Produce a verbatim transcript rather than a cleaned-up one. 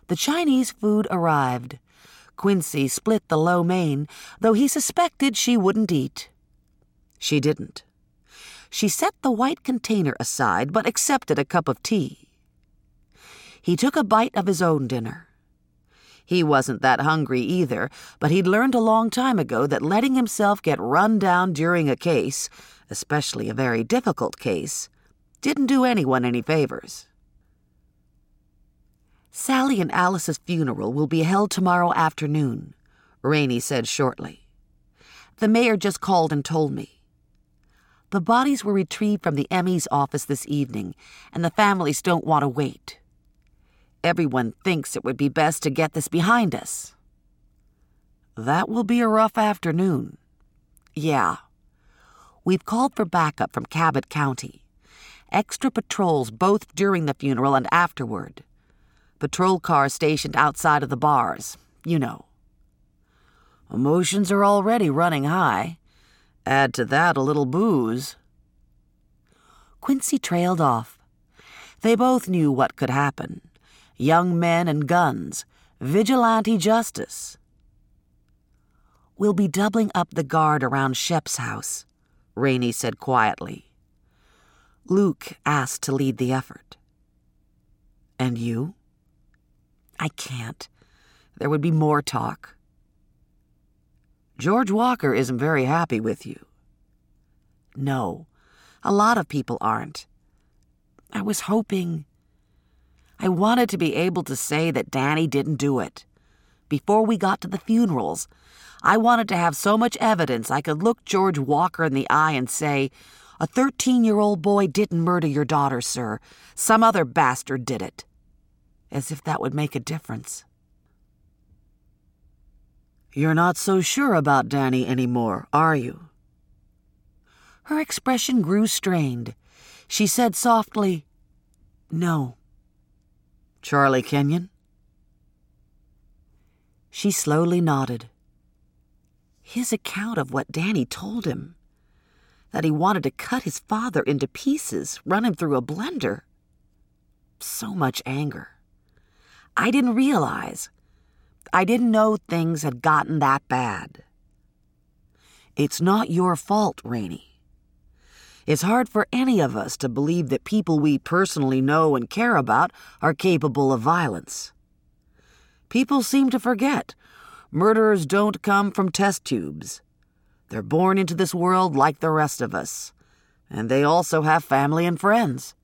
The Chinese food arrived. Quincy split the lo mein, though he suspected she wouldn't eat. She didn't. She set the white container aside, but accepted a cup of tea. He took a bite of his own dinner. He wasn't that hungry either, but he'd learned a long time ago that letting himself get run down during a case, especially a very difficult case, didn't do anyone any favors. Sally and Alice's funeral will be held tomorrow afternoon, Rainey said shortly. The mayor just called and told me. The bodies were retrieved from the M E's office this evening, and the families don't want to wait. Everyone thinks it would be best to get this behind us. That will be a rough afternoon. Yeah. We've called for backup from Cabot County. Extra patrols both during the funeral and afterward. Patrol cars stationed outside of the bars, you know. Emotions are already running high. Add to that a little booze. Quincy trailed off. They both knew what could happen. Young men and guns. Vigilante justice. We'll be doubling up the guard around Shep's house, Rainey said quietly. Luke asked to lead the effort. And you? I can't. There would be more talk. George Walker isn't very happy with you. No, a lot of people aren't. I was hoping... I wanted to be able to say that Danny didn't do it. Before we got to the funerals, I wanted to have so much evidence I could look George Walker in the eye and say, a thirteen-year-old boy didn't murder your daughter, sir. Some other bastard did it. As if that would make a difference. You're not so sure about Danny anymore, are you? Her expression grew strained. She said softly, No. Charlie Kenyon? She slowly nodded. His account of what Danny told him, that he wanted to cut his father into pieces, run him through a blender. So much anger. I didn't realize. I didn't know things had gotten that bad. It's not your fault, Rainey. It's hard for any of us to believe that people we personally know and care about are capable of violence. People seem to forget. Murderers don't come from test tubes. They're born into this world like the rest of us. And they also have family and friends.